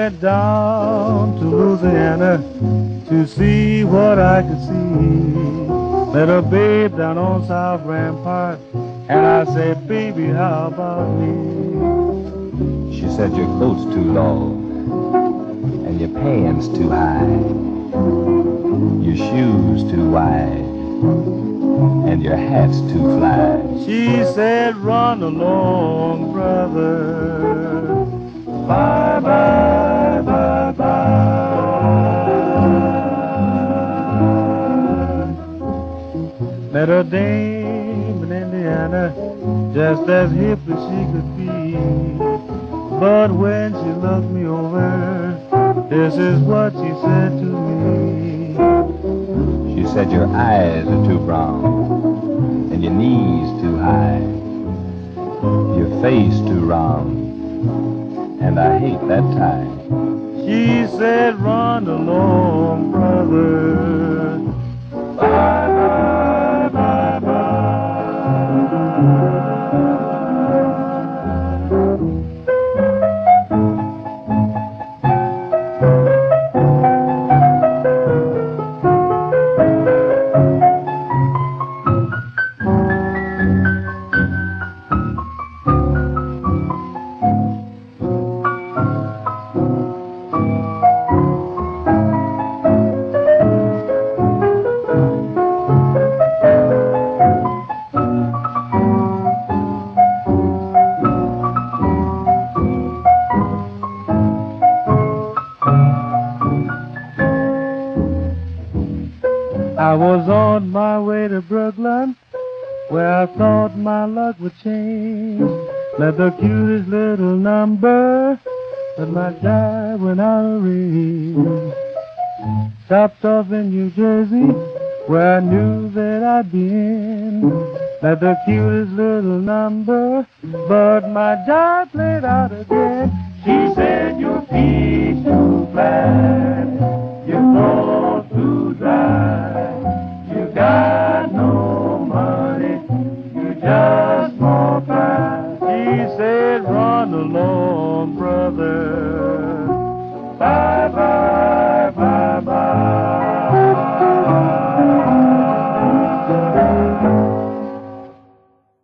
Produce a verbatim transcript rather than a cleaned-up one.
went down to Louisiana to see what I could see. Met a babe down on South Rampart, and I said, baby, how about me? She said, your coat's too low, and your pants too high, your shoes too wide, and your hat's too fly. She said, run along, brother. Bye, bye, bye, bye. Met a dame in Indiana, just as hip as she could be. But when she looked me over, this is what she said to me. She said, your eyes are too brown, and your knees too high, your face too round, and I hate that tie. She said, run along, brother. Bye, bye, bye, bye. I was on my way to Brooklyn, where I thought my luck would change. Met the cutest little number, but my jive went out of range. Stopped off in New Jersey, where I knew that I'd been. Met the cutest little number, but my jive played out again. She said, your feet too flat, your clothes too dry. You got no money, you just more cry. She said, run along, brother.